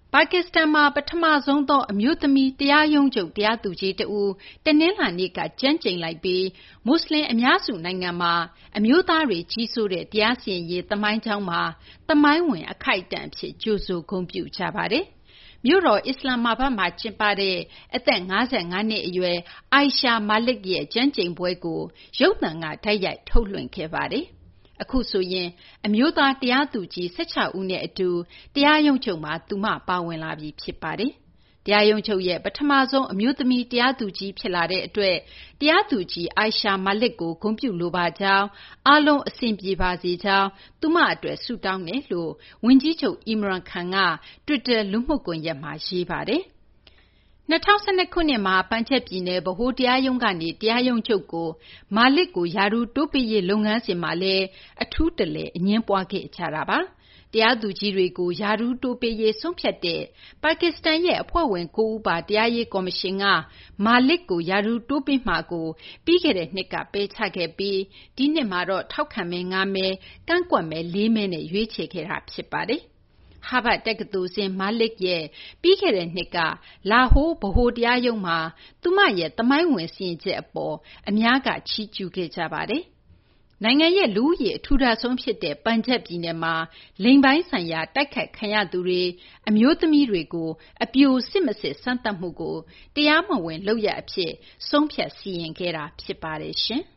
ပါကစ္စတန်မှာပထမဆုံးသောအမျိုးသမီးတရားရုံးချုပ်တရားသူကြီးတဦးတနင်္လာနေ့ကကျမ်းကျိန်လိုက်ပြီးမွတ်စလင်အများစုနိုင်ငံမှာအမျိုးသားတွေကြီးစိုးတဲ့တရားစီရင်ရေးသမိုင်းကြောင်းမှာသမိုင်းဝင်အခိုက်အတန့်အဖြစ်ကြိုဆိုဂုဏ်ပြုကြပါတယ်။မြို့တော်အစ္စလာမာဘတ်မှာကျင်းပတဲ့အသက်55နှစ်အရွယ်အိုင်ရှာမာလစ်ရဲ့ကျမ်းကျိန်ပွဲကိုရုပ်သံကတိုက်ရိုက်ထုတ်လွှင့်ခဲ့ပါတယ်။အခုဆိုရင်အမျိုးသားတရားသူကြီး16ဦးနဲ့အတူတရားရုံးချုပ်မှာသူမပါဝင်လာပြီဖြစ်ပါတယ်။တရားရုံးချုပ်ရဲ့ပထမဆုံးအမျိုးသမီးတရားသူကြီးဖြစ်လာတဲ့အတွက်တရားသူကြီးအိုင်ရှာမာလစ်ကိုဂုဏ်ပြုလိုပါကြောင်းအားလုံးအဆင်ပြေပါစေကြောင်းသူမအတွက်ဆုတောင်းတယ်လို့ဝန်ကြီးချုပ်အီမရန်ခန်က Twitter လူမှုကွန်ရက်မှာရေးပါတယ်။2012ခုနှစ်မှာပန်ချက်ပြည်နယ်ဗဟိုတရားရုံးကနေတရားရုံးချုပ်ကိုမာလစ်ကိုယာရူတိုးပေးရေးလုပ်ငန်းစဉ်မှာလည်းအထူးတလဲအငင်းပွားခဲ့ကြတာပါ။တရားသူကြီးတွေကိုယာရူတိုးပေးရေးဆုံးဖြတ်တဲ့ပါကစ္စတန်ရဲ့အဖွဲ့ဝင်9ဦးပါတရားရေးကော်မရှင်ကမာလစ်ကိုယာရူတိုးပေးမှာကိုပြီးခဲ့တဲ့နှစ်ကပယ်ချခဲ့ပြီးဒီနှစ်မှာတော့ထောက်ခံမဲ9မဲကန့်ကွက်မဲ4မဲနဲ့ရွေးချယ်ခဲ့တာဖြစ်ပါတယ်။ဟာဗတ်တက္ကသိုလ်ဆင်းမာလစ်ရဲ့ပြီးခဲ့တဲ့နှစ်ကလာဟိုးဗဟိုတရားရုံးမှာသူမရဲ့သမိုင်းဝင်စီရင်ချက်အပေါ်အများကချီးကျူးခဲ့ကြပါတယ်။နိုင်ငံရဲ့လူဦးရေအထူထပ်ဆုံးဖြစ်တဲ့ပန်ဂျပ်ပြည်နယ်မှာလိင်ပိုင်းဆိုင်ရာတိုက်ခိုက်ခံရသူတွေအမျိုးသမီးတွေကိုအပြိုစစ်မစစ်စမ်းသပ်မှုကိုတရားမဝင်လုပ်ရပ်အဖြစ်ဆုံးဖြတ်စီရင်ခဲ့တာဖြစ်ပါတယ်ရှင်။